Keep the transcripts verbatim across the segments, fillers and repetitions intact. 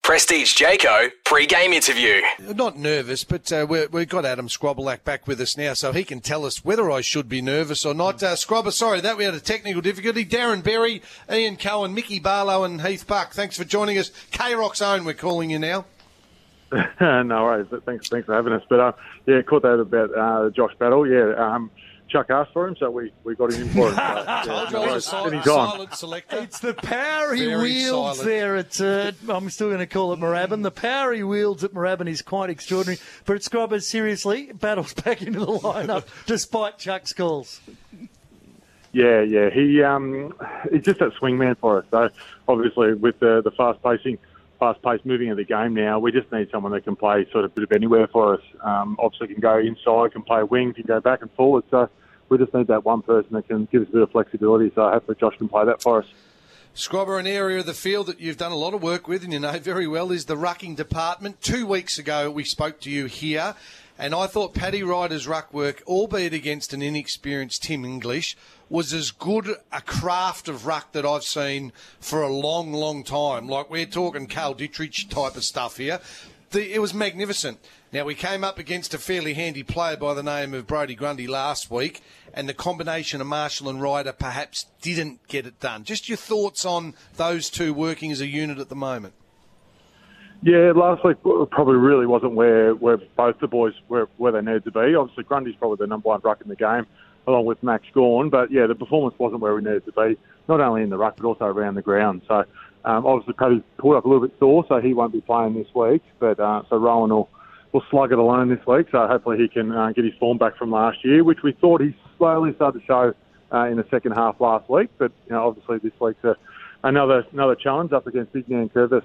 Prestige Jayco pre-game interview. Not nervous, but uh, we're, we've got Adam Scrobelack back with us now, so he can tell us whether I should be nervous or not. Uh, Scrobber, sorry that we had a technical difficulty. Darren Berry, Ian Cohen, Mickey Barlow and Heath Buck, thanks for joining us. K-Rock's own, we're calling you now. No worries. Thanks, thanks for having us. But uh, yeah, caught that about uh, Josh Battle. Yeah, um, Chuck asked for him, so we, we got him in for him. So, yeah, Told no you I worries. was a sil- And he's silent on. selector. It's the power he Very wields silent. there at, uh, I'm still going to call it Moorabbin. The power he wields at Moorabbin is quite extraordinary. But at Scrubber, seriously, Battle's back into the lineup despite Chuck's calls. Yeah, yeah. He um, he's just that swing man for us. So obviously with the, the fast pacing, fast paced moving of the game now, we just need someone that can play sort of a bit of anywhere for us. Um, obviously can go inside, can play wing, can go back and forward. So we just need that one person that can give us a bit of flexibility. So hopefully Josh can play that for us. Scrobber, an area of the field that you've done a lot of work with and you know very well is the rucking department. Two weeks ago we spoke to you here and I thought Paddy Ryder's ruck work, albeit against an inexperienced Tim English, was as good a craft of ruck that I've seen for a long, long time. Like we're talking Carl Dittrich type of stuff here. The, it was magnificent. Now, we came up against a fairly handy player by the name of Brodie Grundy last week, and the combination of Marshall and Ryder perhaps didn't get it done. Just your thoughts on those two working as a unit at the moment? Yeah, last week probably really wasn't where, where both the boys were where they needed to be. Obviously, Grundy's probably the number one ruck in the game, along with Max Gawn. But, yeah, the performance wasn't where we needed to be, not only in the ruck but also around the ground. So, um, obviously, Paddy's pulled up a little bit sore, so he won't be playing this week. But uh, so Rowan will... will slug it alone this week, so hopefully he can uh, get his form back from last year, which we thought he slowly started to show uh, in the second half last week. But you know, obviously this week's a, another another challenge up against Big Man Curvis.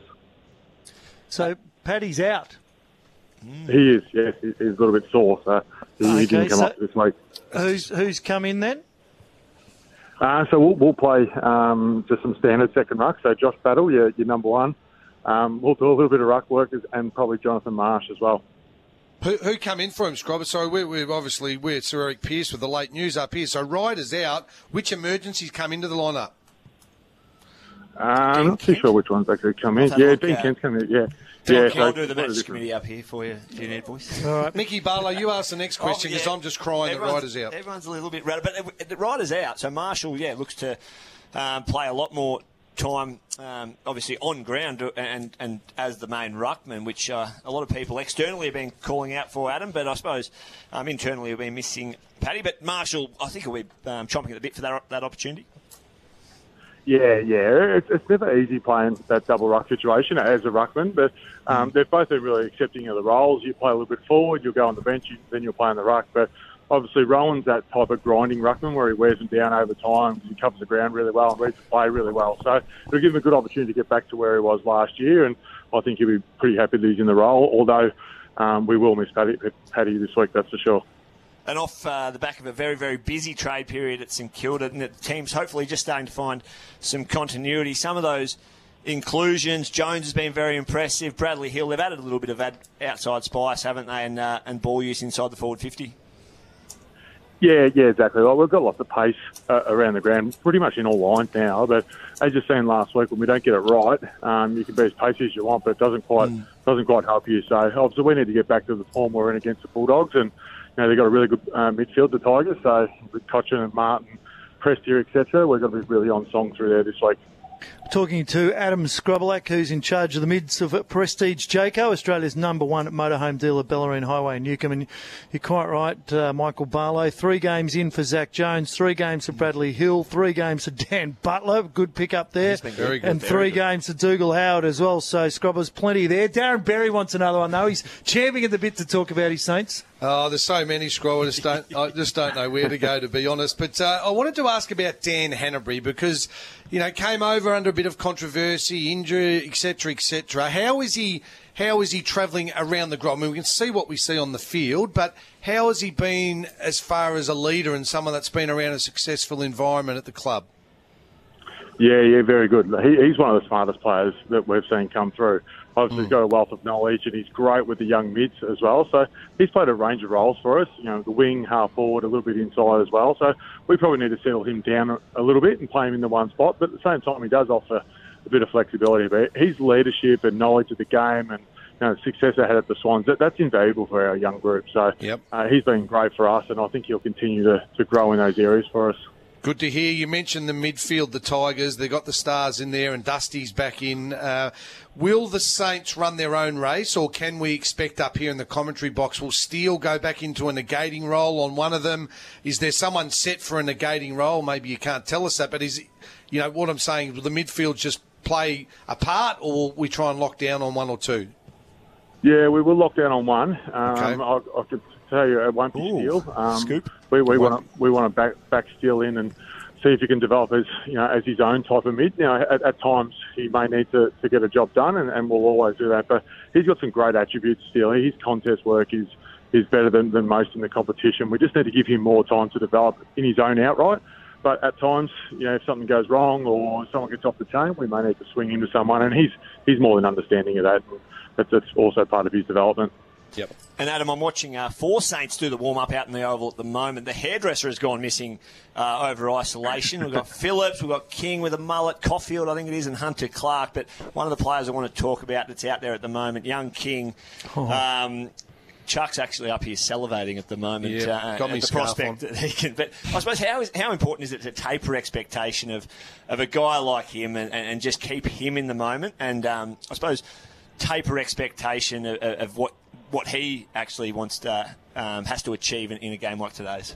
So Paddy's out. He is, yes, he- he's a little bit sore, so he, Okay, he didn't come so- up this week. Who's who's come in then? Uh, so we'll, we'll play um, just some standard second ruck. So Josh Battle, your, your number one. Um, we'll do a little bit of ruck work and probably Jonathan Marsh as well. Who, who come in for him, Scrobber? Sorry, we're, we're obviously we're Sir Eric Pearce with the late news up here. So Ryder's out. Which emergencies come into the lineup? Uh, I'm not too sure which ones actually come in. I'll have a Yeah, look, Dean uh, Kent's coming in, yeah. Yeah, yeah, so I'll so do the quite a match different- committee up here for you if you need, boys. All right. Mickey Barlow, you ask the next question because Oh, yeah. I'm just crying that Everyone's- Ryder's out. Everyone's a little bit rattled, but the Ryder's out. So Marshall, yeah, looks to um, play a lot more time, um, obviously on ground and and as the main ruckman, which uh, a lot of people externally have been calling out for Adam, but I suppose um, internally have been missing Paddy. But Marshall, I think will be um, chomping at the bit for that that opportunity. Yeah, yeah. It's, it's never easy playing that double ruck situation as a ruckman, but um, they've both been really accepting of the roles. You play a little bit forward, you'll go on the bench, you, then you'll play on the ruck. But obviously Rowan's that type of grinding ruckman where he wears them down over time. He covers the ground really well and reads the play really well. So it'll give him a good opportunity to get back to where he was last year, and I think he'll be pretty happy that he's in the role, although um, we will miss Paddy, Paddy this week, that's for sure. And off uh, the back of a very, very busy trade period at St Kilda, and the team's hopefully just starting to find some continuity. Some of those inclusions, Jones has been very impressive. Bradley Hill, they've added a little bit of ad- outside spice, haven't they, and, uh, and ball use inside the forward fifty. Yeah, yeah, exactly. Well, we've got lots of pace uh, around the ground, pretty much in all lines now. But as you've seen last week, when we don't get it right, um, you can be as pacey as you want, but it doesn't quite mm. doesn't quite help you. So obviously we need to get back to the form we're in against the Bulldogs, and you know they've got a really good uh, midfield, the Tigers. So with Cochin and Martin, Prestia, et cetera, we've got to be really on song through there this week. Talking to Adam Scrobelack, who's in charge of the mids of Prestige Jayco, Australia's number one motorhome dealer, Bellarine Highway in Newcombe. And you're quite right, uh, Michael Barlow. Three games in for Zach Jones, three games for Bradley Hill, three games for Dan Butler. Good pick up there. He's been very good. And Very three good. games for Dougal Howard as well. So Scrobber's plenty there. Darren Berry wants another one, though. He's champing at the bit to talk about his Saints. Oh, there's so many, Scroll. I just don't, I just don't know where to go, to be honest. But uh, I wanted to ask about Dan Hanbury because, you know, came over under a bit of controversy, injury, et cetera, et cetera. How is he? How is he travelling around the ground? I mean, we can see what we see on the field, but how has he been as far as a leader and someone that's been around a successful environment at the club? Yeah, yeah, very good. He, he's one of the smartest players that we've seen come through. Obviously, Mm. he's got a wealth of knowledge, and he's great with the young mids as well. So he's played a range of roles for us. You know, the wing, half forward, a little bit inside as well. So we probably need to settle him down a, a little bit and play him in the one spot. But at the same time, he does offer a bit of flexibility. But his leadership and knowledge of the game and you know, success ahead at the Swans, that, that's invaluable for our young group. So yep. uh, he's been great for us, and I think he'll continue to, to grow in those areas for us. Good to hear. You mentioned the midfield, the Tigers. They've got the Stars in there and Dusty's back in. Uh, will the Saints run their own race, or can we expect up here in the commentary box, will Steele go back into a negating role on one of them? Is there someone set for a negating role? Maybe you can't tell us that, but is, you know, what I'm saying, will the midfield just play a part, or will we try and lock down on one or two? Yeah, we will lock down on one. Um, Okay. I, I could tell you it won't be Ooh, Steele. Um, scoop. We, we want to we want to back back Steele in and see if he can develop as you know as his own type of mid. You know, at, at times he may need to, to get a job done, and, and we'll always do that. But he's got some great attributes still. His contest work is is better than, than most in the competition. We just need to give him more time to develop in his own outright. But at times, you know, if something goes wrong or someone gets off the chain, we may need to swing into someone, and he's he's more than understanding of that. That's, that's also part of his development. Yep. And Adam, I'm watching uh, four Saints do the warm-up out in the Oval at the moment. The hairdresser has gone missing uh, over isolation. We've got Phillips, we've got King with a mullet, Caulfield, I think it is, and Hunter Clark. But one of the players I want to talk about that's out there at the moment, young King. Oh. Um, Chuck's actually up here salivating at the moment. Yeah, uh, got me at the scarf prospect on. that he can. But I suppose how is how important is it to taper expectation of, of a guy like him and, and, and just keep him in the moment? And um, I suppose taper expectation of, of what what he actually wants to um, has to achieve in, in a game like today's.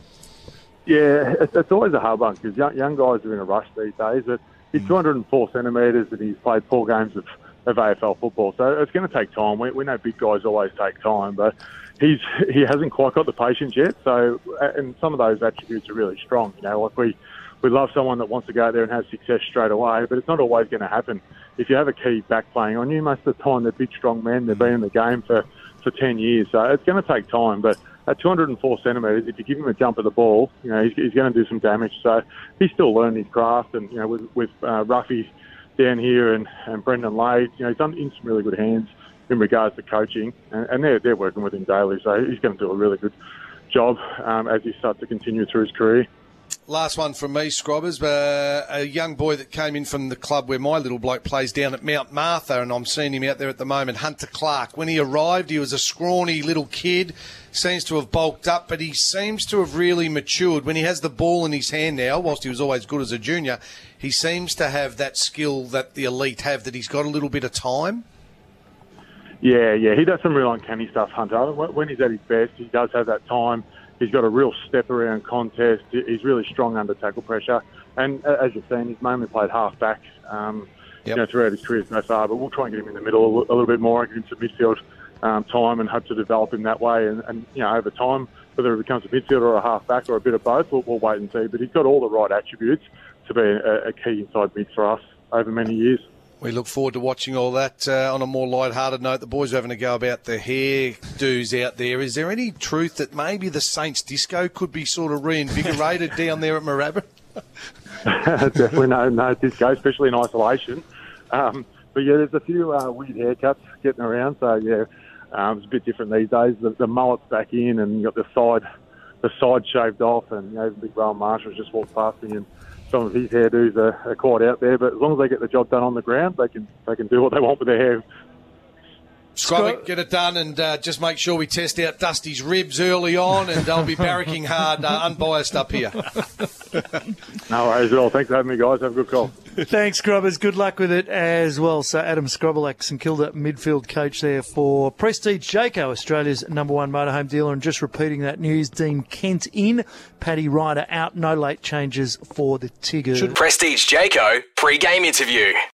Yeah, it's, it's always a hard one because young, young guys are in a rush these days. But he's two hundred four centimetres and he's played four games of, of A F L football, so it's going to take time. We, we know big guys always take time, but he's he hasn't quite got the patience yet. So, and some of those attributes are really strong. You know, like we we love someone that wants to go out there and have success straight away, but it's not always going to happen. If you have a key back playing on you, most of the time they're big, strong men. They've been in the game for, for ten years, so it's going to take time. But at two hundred four centimetres, if you give him a jump of the ball, you know he's, he's going to do some damage. So he's still learning his craft, and you know with, with uh, Ruffy down here and, and Brendan Lade, you know he's done in some really good hands in regards to coaching, and, and they're they're working with him daily. So he's going to do a really good job um, as he starts to continue through his career. Last one from me, Scrobbers. Uh, a young boy that came in from the club where my little bloke plays down at Mount Martha, and I'm seeing him out there at the moment, Hunter Clark. When he arrived, he was a scrawny little kid, seems to have bulked up, but he seems to have really matured. When he has the ball in his hand now, whilst he was always good as a junior, he seems to have that skill that the elite have, that he's got a little bit of time. Yeah, yeah, he does some real uncanny stuff, Hunter. When he's at his best, he does have that time. He's got a real step around contest. He's really strong under tackle pressure. And as you've seen, he's mainly played half-back um, yep. you know, throughout his career so far. But we'll try and get him in the middle a little bit more, get him some midfield um, time and hope to develop him that way. And, and, you know, over time, whether it becomes a midfielder or a half-back or a bit of both, we'll, we'll wait and see. But he's got all the right attributes to be a, a key inside mid for us over many years. We look forward to watching all that. Uh, on a more light-hearted note, the boys are having a go about the hairdos out there. Is there any truth that maybe the Saints disco could be sort of reinvigorated down there at Moorabbin? Definitely no, no disco, especially in isolation. Um, but yeah, there's a few uh, weird haircuts getting around. So yeah, um, it's a bit different these days. The, the mullet's back in, and you got the side, the side shaved off, and you know, Big Rowan Marshall's just walked past me, and some of his hairdos are, are quite out there. But as long as they get the job done on the ground, they can they can do what they want with their hair. Scrubby, get it done, and uh, just make sure we test out Dusty's ribs early on, and I'll be barracking hard, uh, unbiased up here. No worries at all. Thanks for having me, guys. Have a good call. Thanks, Scrubbers. Good luck with it as well. So Adam Scrobelak, St Kilda midfield coach there for Prestige Jayco, Australia's number one motorhome dealer. And just repeating that news, Dean Kent in, Paddy Ryder out, no late changes for the Tigers. Prestige Jayco pre-game interview.